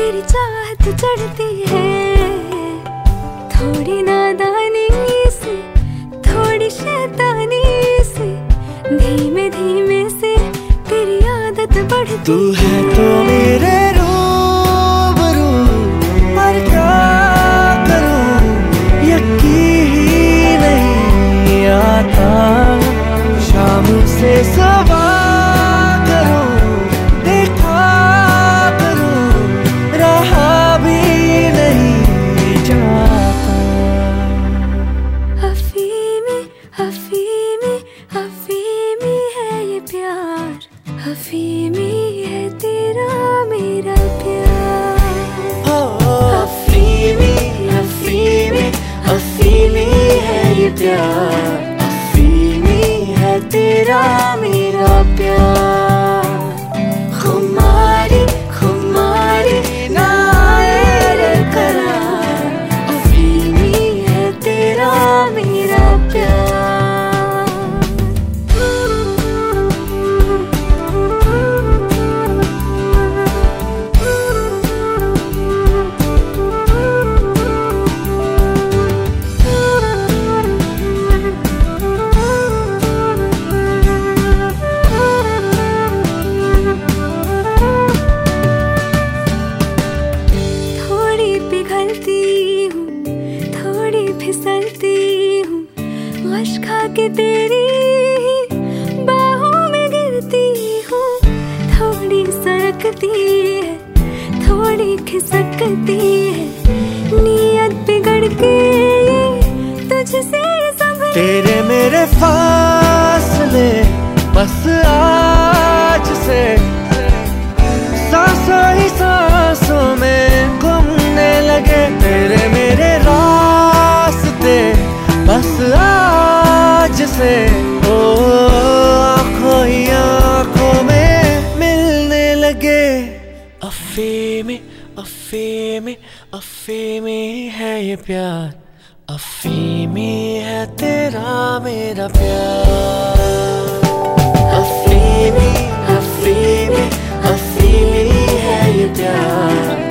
तेरी चाहत चढ़ती है, थोड़ी नादानी से थोड़ी शैतानी से, धीमे धीमे से तेरी आदत बढ़ती। तू है तो मेरे रूबरू, पर क्या करूं यकीन ही नहीं आता। शाम से सवा करूं, देखा करूं, रहा भी नहीं जाता। हफीमी हफीमी हफीमी है ये प्यार, हफीमी है तेरा मेरा प्यार। हफीमी हफीमी हफीमी है ये प्यार, हफीमी है तेरा मेरा प्यार। खुमारी खुमारी ना आए करार, हफीमी है तेरा मेरा प्यार। पिघलती हूँ, थोड़ी फिसलती हूँ, गश खा के तेरी बाहों में गिरती हूँ। थोड़ी सरकती है, थोड़ी खिसकती है, नीयत बिगड़ के तुझसे संभल। तेरे मेरे फासले बस आज से सांसों ही सांसों में घूमने लगे। तेरे मेरे रास्ते बस आज से ओ आँखों ही आँखों में मिलने लगे। अफीमी अफीमी अफीमी है ये प्यार, अफीमी है तेरा मेरा प्यार। अफीमी अफीमी अफीमी है ये प्यार।